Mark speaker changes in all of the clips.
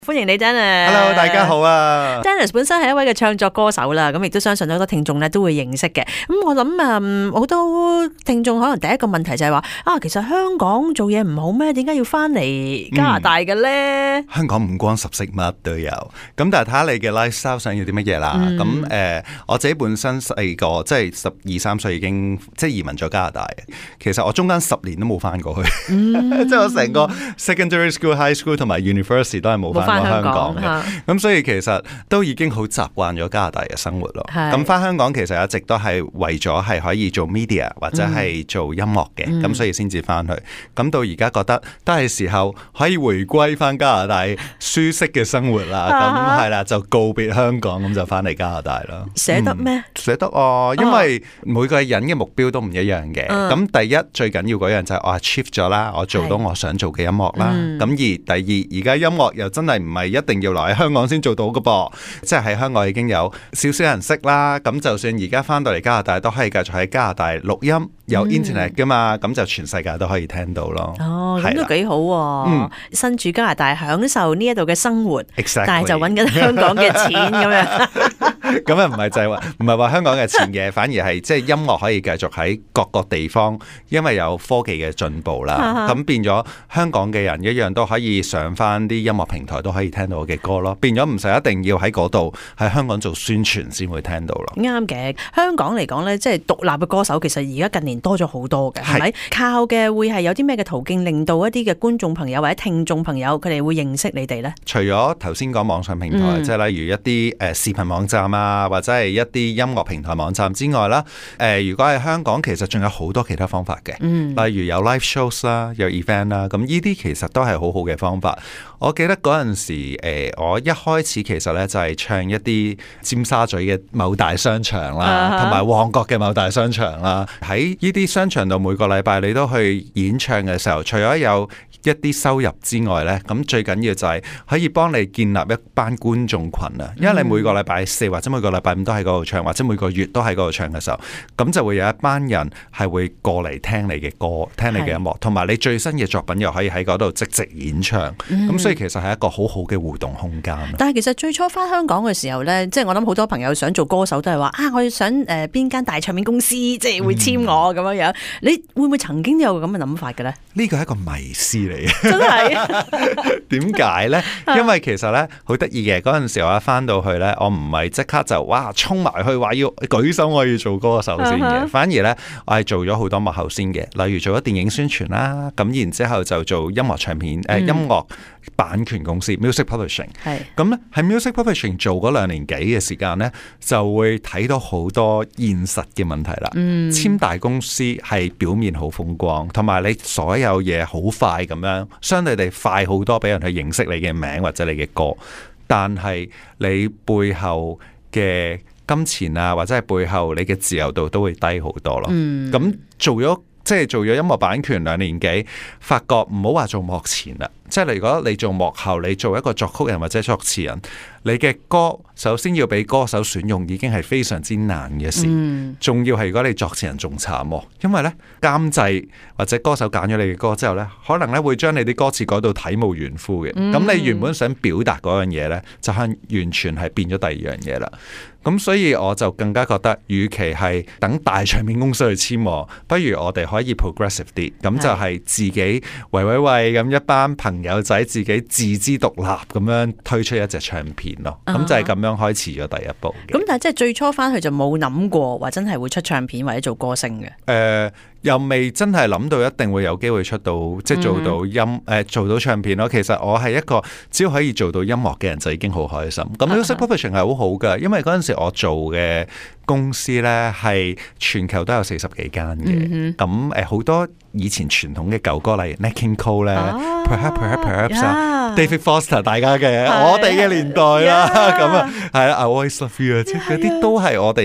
Speaker 1: 歡迎你 Dennis。
Speaker 2: Hello， 大家好啊。
Speaker 1: Dennis 本身係一位嘅唱作歌手啦，咁亦都相信好多聽眾咧都會認識嘅。咁我諗好多聽眾可能第一個問題就係話其實香港做嘢唔好咩？點解要翻嚟加拿大嘅咧？
Speaker 2: 香港五光十色乜都有，咁但係睇下你嘅 lifestyle 想要啲乜嘢啦。咁我自己本身細個即係12、13歲已經即係移民咗加拿大嘅。其實我中間10年都冇翻過去，即係我成個 secondary school、high school 同埋 university 都係冇翻過香港嘅。咁所以其實都已經好習慣咗加拿大嘅生活咯。咁翻香港其實一直都係為咗係可以做 media 或者係做音樂嘅，咁所以先至翻去。咁到而家覺得都係時候可以回歸翻加拿大舒適嘅生活啦。咁係啦，就告別香港，咁就翻嚟加拿大啦。
Speaker 1: 捨得咩？
Speaker 2: 捨得啊，因為每個人嘅目標都唔一樣嘅。咁第一最緊要嗰樣就係我 achieve 咗啦，我做到我想做嘅音樂啦。咁而第二，而家音樂又真係唔係一定要留喺香港先做到㗎噃，即係喺香港已經有少少人識啦。咁就算而家翻到嚟加拿大都可以繼續喺加拿大錄音，有 internet 噶嘛，咁就全世界都可以聽到咯。
Speaker 1: 咁都幾好喎。身處加拿大享受呢一度嘅生活，
Speaker 2: Exactly.
Speaker 1: 但係就揾緊香港嘅錢咁樣。
Speaker 2: 咁啊唔係就係話唔係話香港嘅錢嘅，反而係即係音樂可以繼續喺各個地方，因為有科技嘅進步啦。咁變咗香港嘅人一樣都可以上翻啲音樂平台都可以聽到我嘅歌咯。變咗唔使一定要喺嗰度喺香港做宣傳先會聽到咯。
Speaker 1: 啱嘅，香港嚟講咧，即係獨立嘅歌手，其實而家近年多咗好多嘅，係咪？靠嘅會係有啲咩嘅途徑，令到一啲嘅觀眾朋友或者聽眾朋友佢哋會認識你哋咧？
Speaker 2: 除咗頭先講網上平台，即係例如一啲視頻網站啊，或者係一啲音樂平台網站之外啦，如果係香港，其實仲有好多其他方法嘅，例如有 live shows 啦，有 event 啦，咁呢啲其實都係好好嘅方法。我記得嗰陣時，我一開始其實咧就係唱一啲尖沙咀嘅某大商場啦，同埋旺角嘅某大商場啦。喺呢啲商場度每個禮拜你都去演唱嘅時候，除咗有一啲收入之外咧，咁最緊要就係可以幫你建立一班觀眾群啊。因為你每個禮拜4或者每個禮拜5都喺嗰度唱，或者每個月都喺嗰度唱嘅時候，咁就會有一班人係會過嚟聽你嘅歌，聽你嘅音樂，同埋你最新嘅作品又可以喺嗰度即席演唱。咁所以其實係一個好好嘅互動空間。
Speaker 1: 但係其實最初翻香港嘅時候咧，即係我諗好多朋友想做歌手都係話我想邊間大唱片公司即係會簽我咁樣樣。你會唔會曾經有咁嘅諗法嘅咧？
Speaker 2: 呢個係一個迷思嚟嘅，
Speaker 1: 真係。
Speaker 2: 點解咧？因為其實咧好得意嘅，嗰陣時我一翻到去咧，我唔係即刻就衝埋去話要舉手我要做歌手先嘅，反而咧我係做咗好多幕後先嘅，例如做咗電影宣傳啦，咁然之後就做音樂唱片音樂版權公司 music publishing。咁咧喺 music publishing 做嗰2年幾嘅時間咧，就會睇到好多現實嘅問題啦。簽大公司係表面好風光，同埋你所有嘢好快咁樣，相對地快好多俾人去認識你嘅名或者你嘅歌，但係你背後嘅金錢啊，或者係背後你嘅自由度都會低好多咯。咁做咗音樂版權2年幾，發覺唔好話做幕前啦，即係如果你做幕後，你做一個作曲人或者作詞人，你嘅歌首先要俾歌手選用已經係非常之難嘅事，仲要係如果你作詞人仲慘，因為咧監製或者歌手揀咗你嘅歌之後咧，可能咧會將你啲歌詞改到體無完膚嘅，咁你原本想表達嗰樣嘢咧，就係完全係變咗第二樣嘢啦。咁所以我就更加覺得，與其係等大唱片公司去簽我，不如我哋可以 progressive 啲，咁就係自己喂咁一班朋友仔自己自資獨立咁樣推出一隻唱片咯。咁就係咁樣開始咗第一步。咁
Speaker 1: 但係即係最初翻去就冇諗過話真係會出唱片或者做歌星嘅。
Speaker 2: 又未真係諗到一定會有機會出到即係做到做到唱片咯。其實我係一個只要可以做到音樂嘅人就已經好開心。咁 music publishing 係好好㗎，因為嗰陣時我做嘅公司咧係全球都有40幾間嘅。咁好多以前傳統嘅舊歌，例如 Nat King Cole 咧，Perhaps 啊 ，David Foster 大家嘅我哋嘅年代啦，咁啊係啦，I Always Love You 啊，即係嗰啲都係我哋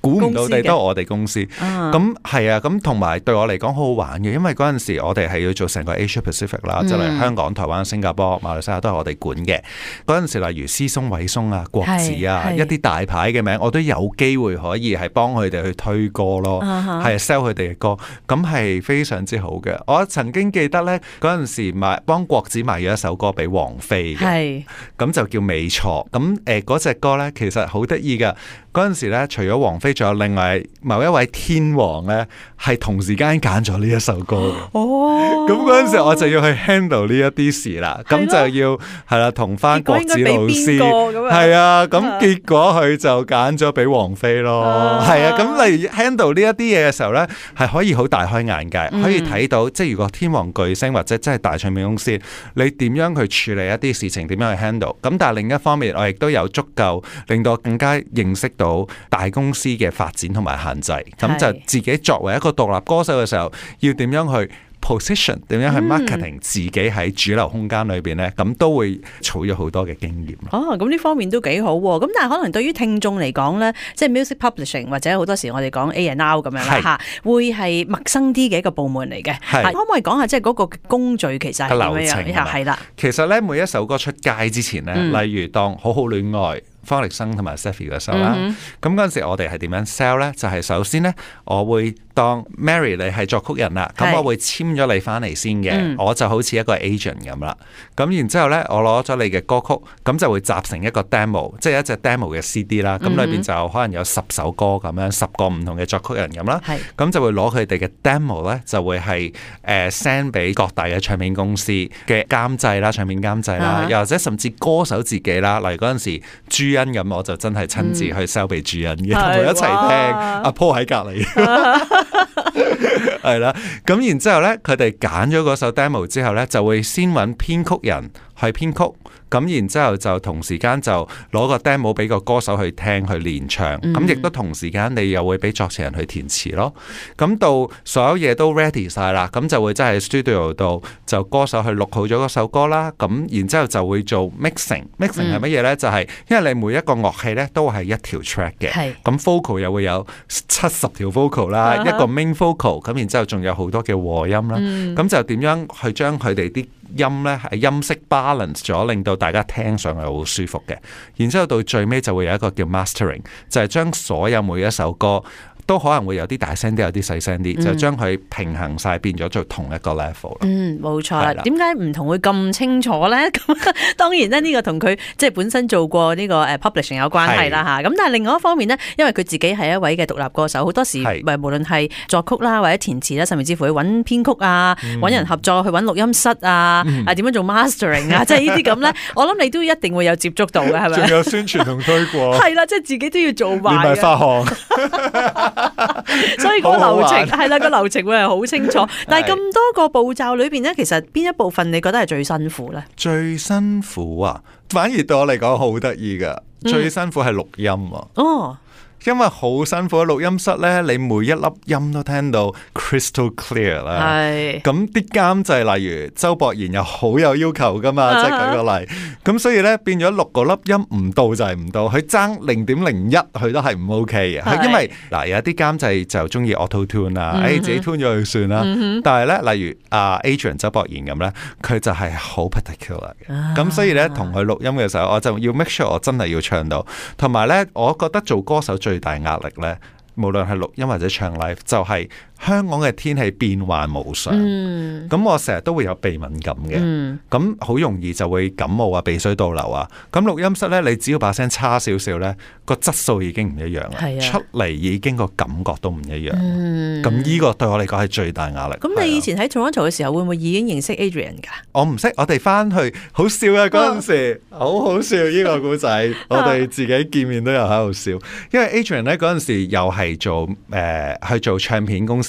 Speaker 2: 估唔到地都係我哋公司。咁係啊，咁同埋對我嚟講好好玩嘅，因為嗰陣時我哋係要做成個 Asia Pacific 啦，即係例如香港、台灣、新加坡、馬來西亞都係我哋管嘅。嗰陣時例如思松、偉松啊、國子啊，一啲大牌嘅名，我都有機會可以係幫佢哋去推歌咯，係 sell 佢哋嘅歌，咁係非常之好嘅。我曾經記得咧，嗰陣時幫國子賣咗一首歌俾王菲嘅，咁就叫美錯。咁嗰隻歌咧其實好得意噶。嗰陣時咧，除咗王菲，仲有另外某一位天王咧，係同時間揀咗呢一首歌嘅。咁嗰陣時我就要去 handle 呢一啲事啦，咁就要係啦，同翻國子老師係啊，咁結果佢就揀咗俾王菲咯，係啊，咁例如 handle 呢一啲嘢嘅時候咧，係可以好大開眼界，可以睇到即係如果天王巨星或者真係大唱片公司，你點樣去處理一啲事情，點樣去 handle。咁但係另一方面，我亦都有足夠令到我更加認識到大公司嘅發展同埋限制，咁就自己作為一個獨立歌手嘅時候，要點樣去 position， 點樣去 marketing 自己喺主流空間裏邊咧，咁都會儲咗好多嘅經驗。
Speaker 1: 咁呢方面都幾好喎。咁但係可能對於聽眾嚟講咧，即係 music publishing 或者好多時我哋講 A&R 咁樣啦嚇，會係陌生啲嘅一個部門嚟嘅。可唔可以講下即係嗰個工序其實係點樣？係啦，
Speaker 2: 其實咧每一首歌出街之前咧，例如當好好戀愛。方力申同埋 Stephy 嘅時候啦，咁嗰陣時我哋係點樣 sell 咧？就係首先咧，我會當 Mary 你係作曲人啦，咁我會簽咗你翻嚟先嘅，我就好似一個 agent 咁啦。咁然之後咧，我攞咗你嘅歌曲，咁就會集成一個 demo， 即係一隻 demo 嘅 CD 啦。咁裏邊就可能有10首歌咁樣，10個唔同嘅作曲人咁啦。咁就會攞佢哋嘅 demo 咧，就會係send 俾各大嘅唱片公司嘅監製啦、唱片監製啦，又或者甚至歌手自己啦。例如嗰陣時咁我就真係親自去 sell 俾主人嘅，同佢一齊聽。阿 Paul 喺隔離，係啦。咁然之後咧，佢哋揀咗嗰首 demo 之後咧，就會先揾編曲人去編曲。咁然之後就同時間就攞個 demo 俾個歌手去聽去練唱，咁亦都同時間你又會俾作詞人去填詞咯。咁到所有嘢都 ready 晒啦，咁就會真係 studio 度就歌手去錄好咗嗰首歌啦。咁然之後就會做 mixing 係乜嘢呢？就係因為你每一個樂器呢都係一條 track 嘅，咁 vocal 又會有70條 vocal 啦，一個 main vocal，咁然之後仲有好多嘅和音啦。咁就點樣去將佢哋啲音咧係音色 balance 咗，令到大家聽上去好舒服嘅。然之後到最尾就會有一個叫 mastering， 就係將所有每一首歌都可能會有啲大聲啲，有啲細聲啲，就將佢平衡晒，變咗做同一個 level。冇
Speaker 1: 錯啦。點解唔同會咁清楚咧？咁當然咧，呢個同佢即係本身做過呢個publishing 有關係啦嚇。咁但係另外一方面呢，因為佢自己係一位嘅獨立歌手，好多時無論係作曲啦，或者填詞啦，甚至乎去揾編曲啊，揾人合作去揾錄音室啊，點樣做 mastering 啊，即係呢啲咁咧，我諗你都一定會有接觸到嘅，係咪？仲有宣傳同推廣。係啦，即係自己都要做埋。連埋發行。所以個流程係啦，個流程會係好清楚。但係咁多個步驟裏邊咧，其實邊一部分你覺得係最辛苦咧？最辛苦啊，反而對我嚟講好得意噶。最辛苦係錄音啊。因為好辛苦，錄音室咧，你每一粒音都聽到 crystal clear 啦。係。咁啲監製例如周博賢又好有要求噶嘛，即係舉個例。咁所以咧變咗錄嗰粒音唔到就係唔到，佢爭0.01佢都係唔 OK 嘅。因為嗱有啲監製就中意 auto tune 啊，自己 tune 咗佢算啦。但係咧例如Adrian 周博賢咁咧，佢就係好 particular 嘅。咁所以咧同佢錄音嘅時候，我就要 make sure 我真係要唱到。同埋咧，我覺得做歌手最大壓力咧，無論係錄音或者唱 live， 就係香港嘅天氣變幻無常，咁我成日都會有鼻敏感嘅，咁好容易就會感冒啊、鼻水倒流啊。咁錄音室咧，你只要把聲差少少咧，個質素已經唔一樣啦，出嚟已經個感覺都唔一樣。咁呢個對我嚟講係最大壓力。咁你以前喺 Toronto 嘅時候，會唔會已經認識 Adrian 㗎？我唔識，我哋翻去好笑啊！嗰陣時好好笑呢個故仔，我哋自己見面都有喺度笑，因為 Adrian 咧嗰陣時又係做去做唱片公司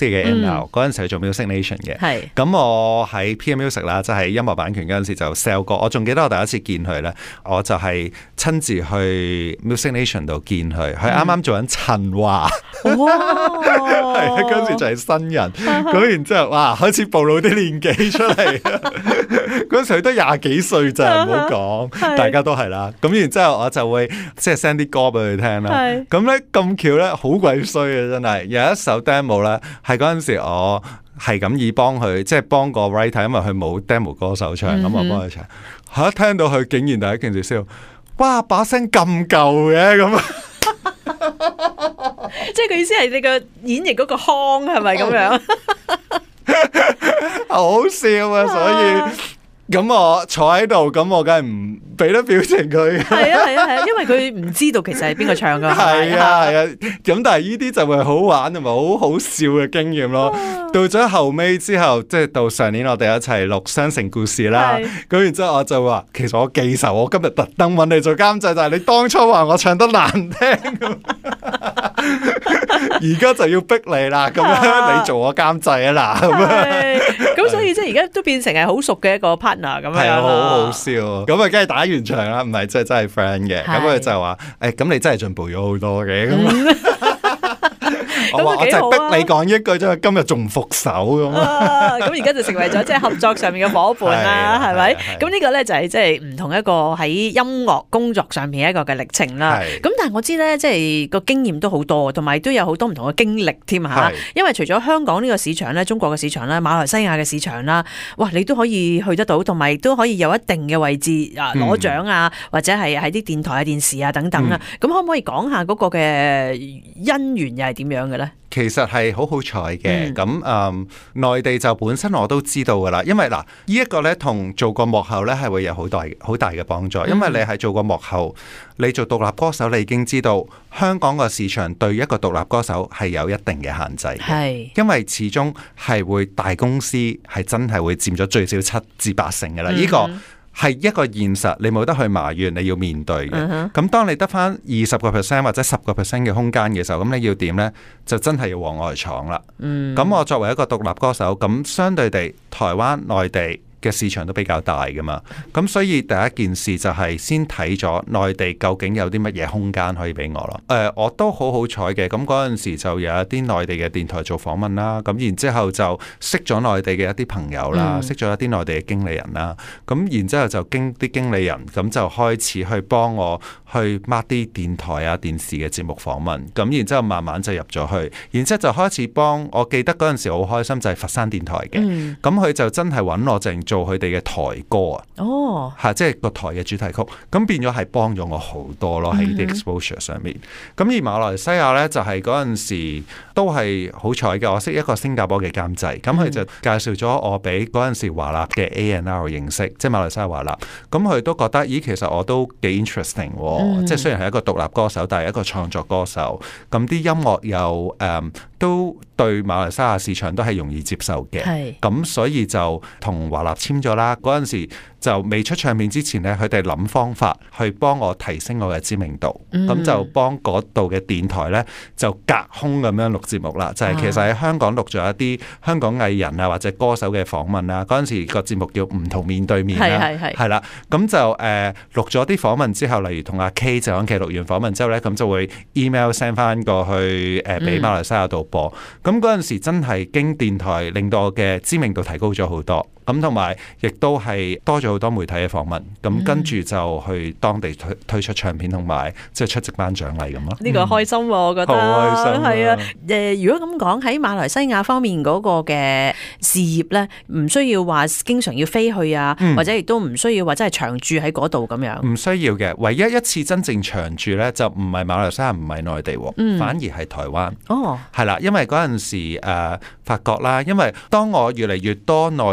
Speaker 2: 司嘅 A&R 嗰陣時係做 Music Nation 嘅。
Speaker 1: 係
Speaker 2: 咁我喺 PM Music 啦，即係音樂版權嗰陣時就 sell 過。我仲記得我第一次見佢咧，我就係親自去 Music Nation 度見佢。佢啱啱做緊陳華，
Speaker 1: 哇！
Speaker 2: 係啊，嗰陣時就係新人。咁然之後，哇，開始暴露啲年紀出嚟。嗰陣時佢都廿幾歲咋，唔好講，大家都係啦。咁然之後我就會即係 send 啲歌俾佢聽啦。咁咧咁巧咧，好鬼衰嘅真係。有一首 demo 咧，係嗰陣時我係咁意幫佢，即係幫個 writer，因為佢冇 demo 歌手唱，咁我幫佢唱。一聽到佢竟然第一件事笑，哇，把聲咁舊嘅咁。
Speaker 1: 即係佢意思係你個演繹嗰個腔係咪咁樣？
Speaker 2: 好笑啊！所以咁我坐喺度，咁我梗係唔俾得表情佢。
Speaker 1: 係啊係啊係啊，因為佢唔知道其實係邊個唱噶。
Speaker 2: 係啊係啊，咁但係呢啲就係好玩同埋好好笑嘅經驗咯。到咗後尾之後，即係到上年我哋一齊錄《雙城故事》啦。咁然之後我就話，其實我記仇，我今日特登揾你做監製，但係你當初話我唱得難聽。而家就要逼你啦，咁樣你做我監製啊啦，
Speaker 1: 咁所以即係而家都變成係好熟嘅一個 partner 咁樣。
Speaker 2: 係啊，好好笑啊！咁啊，梗係打完場啦，唔係即係真係 friend 嘅。咁佢就話：咁你真係進步咗好多嘅。我話我就係逼你講一句啫，今日仲唔復手咁。
Speaker 1: 咁而家就成為咗即係合作上面嘅伙伴啦，係咪？咁呢個咧就係即係唔同一個喺音樂工作上面一個嘅歷程啦。咁但係我知咧，即係個經驗都好多，同埋都有好多唔同嘅經歷添嚇。因為除咗香港呢個市場咧，中國嘅市場啦，馬來西亞嘅市場啦，哇，你都可以去得到，同埋都可以有一定嘅位置啊，攞獎啊，或者係喺啲電台啊、電視啊等等啊。咁可唔可以講下嗰個嘅姻緣又係點樣嘅咧？
Speaker 2: 其實係好好彩嘅，咁內地就本身我都知道噶啦，因為嗱，呢一個咧同做過幕後咧係會有好大嘅幫助，因為你係做過幕後，你做獨立歌手，你已經知道香港個市場對一個獨立歌手係有一定嘅限制嘅，因為始終係會大公司係真係會佔咗最少7至8成噶啦，呢個係一個現實，你冇得去埋怨，你要面對嘅。咁當你得返20% 或者10% 嘅空間嘅時候，咁你要點呢？就真係要往外闖啦。咁我作為一個獨立歌手，咁相對地，台灣、內地嘅市場都比較大噶嘛，咁所以第一件事就係先睇咗內地究竟有啲乜嘢空間可以俾我咯。我都好好彩嘅，咁嗰陣時就有一啲內地嘅電台做訪問啦，咁然之後就識咗內地嘅一啲朋友啦，識咗一啲內地嘅經理人啦，咁然之後就經啲經理人咁就開始去幫我去 mark 啲電台啊、電視嘅節目訪問，咁然之後慢慢就入咗去，然之後就開始幫。我記得嗰陣時好開心，就係佛山電台嘅，咁佢就真係揾我淨做佢哋嘅台歌啊，即係個台嘅主題曲，咁變咗係幫咗我好多咯喺啲 exposure 上面。咁而馬來西亞呢，就係嗰陣時都係好彩嘅，我識一個新加坡嘅監製，咁佢就介紹咗我俾嗰陣時華納嘅 A&R 認識，即係馬來西亞華納，咁佢都覺得咦，其實我都幾 interesting 喎，即係雖然係一個獨立歌手，但係一個創作歌手，咁啲音樂又都對馬來西亞市場都係容易接受嘅，咁所以就同華納簽咗啦。嗰陣時就未出唱片之前呢，佢哋諗方法去幫我提升我嘅知名度，咁就幫嗰度嘅電台呢，就隔空咁樣錄節目啦。就係其實喺香港錄咗一啲香港藝人啊或者歌手嘅訪問啦。嗰陣時個節目叫唔同面對面啦，係啦，咁就錄咗啲訪問之後，例如同阿 K 謝安琪錄完訪問之後呢，咁就會 email send 翻過去俾馬來西亞度播。咁嗰陣時真係經電台令到我嘅知名度提高咗好多，咁同埋亦都係多咗好多媒體嘅訪問，咁跟住就去當地推出唱片同埋即係出席頒獎禮咁咯。呢個
Speaker 1: 開心喎，我覺得
Speaker 2: 好開心。
Speaker 1: 係啊，如果咁講喺馬來西亞方面嗰個嘅事業咧，唔需要話經常要飛去啊，或者亦都唔需要話真係長住喺嗰度咁樣。唔
Speaker 2: 需要嘅，唯一一次真正長住咧，就唔係馬來西亞，唔係內地，反而係台灣。係啦，因為嗰陣時發覺啦，因為當我越嚟越多內地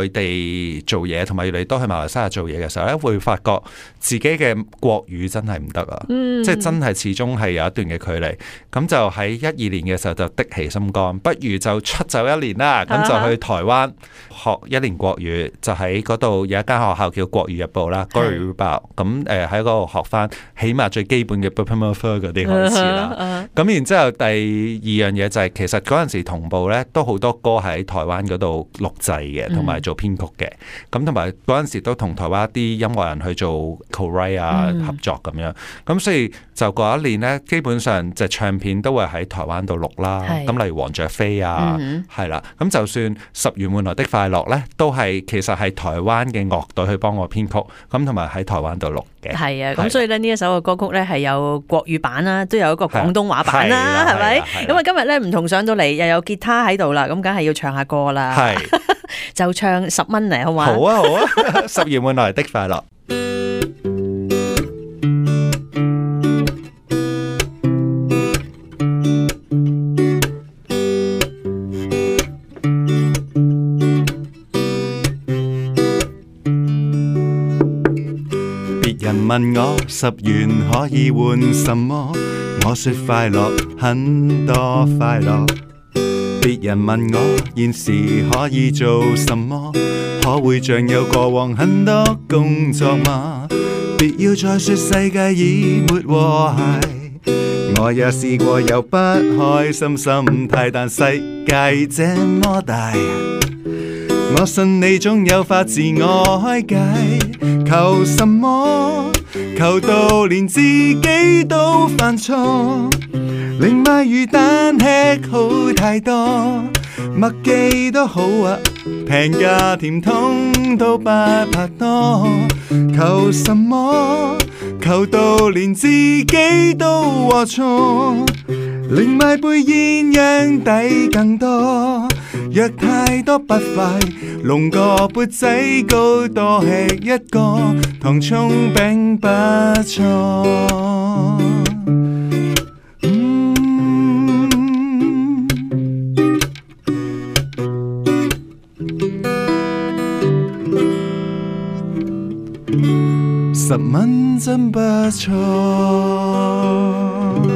Speaker 2: 地做嘢，同埋越嚟越多去馬來西亞做嘢嘅時候咧，會發覺自己嘅國語真係唔得啊！即係真係始終係有一段嘅距離。咁就喺12年嘅時候就的起心肝，不如就出走1年啦。咁就去台灣學1年國語，就喺嗰度有一間學校叫國語日報啦，國語日報。咁喺嗰度學翻，起碼最基本嘅 Bopper 嗰啲開始啦。咁然之後第2樣嘢就係、其實嗰陣時同步咧，都好多歌喺台灣嗰度錄製嘅，同埋做編曲嘅。咁同埋嗰陣時都同台灣啲音樂人去做 co-write 啊合作咁樣。咁所以就嗰一年咧，基本上隻唱片都會喺台灣度錄啦。咁例如黃雀飛啊，係啦。咁就算10月換來的快樂咧，都係其實係台灣嘅樂隊去幫我編曲，咁同埋喺台灣度錄嘅。
Speaker 1: 係啊，咁所以咧呢一首嘅歌曲咧係有國語版啦，都有一個廣東話版啦，係咪？咁啊今日咧唔同上到嚟又有吉他喺度啦，咁梗係要唱下歌啦。係，就唱10蚊嚟好嘛？
Speaker 2: 好啊好啊，10月換來的快樂。問我10元可以換什麼？我說快樂，很多快樂。別人問我現時可以做什麼？可會像有過往很多工作嗎？別要再說世界已沒和諧，我也試過有不開心心態，但世界這麼大，我信你總有法自我開解。求什麼？求到連自己都犯錯，令買魚蛋吃好太多，麥記都好啊，平價甜筒都不怕多。求什麼？求到連自己都話錯，令買杯鴛鴦抵更多。若太多不快，弄個缽仔糕多吃一個，糖葱餅不錯。10蚊真不錯。